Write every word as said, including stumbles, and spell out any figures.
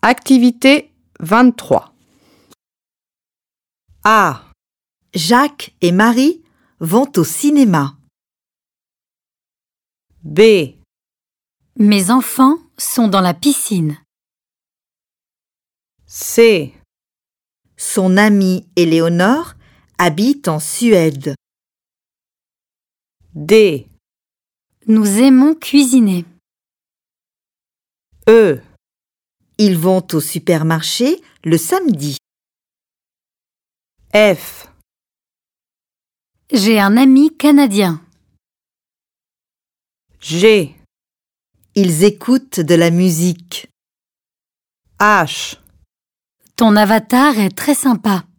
Activité vingt-trois. A. Jacques et Marie vont au cinéma. B. Mes enfants sont dans la piscine. C. Son amie Éléonore habite en Suède. D. Nous aimons cuisiner. E. Ils vont au supermarché le samedi. F. J'ai un ami canadien. G. Ils écoutent de la musique. H. Ton avatar est très sympa.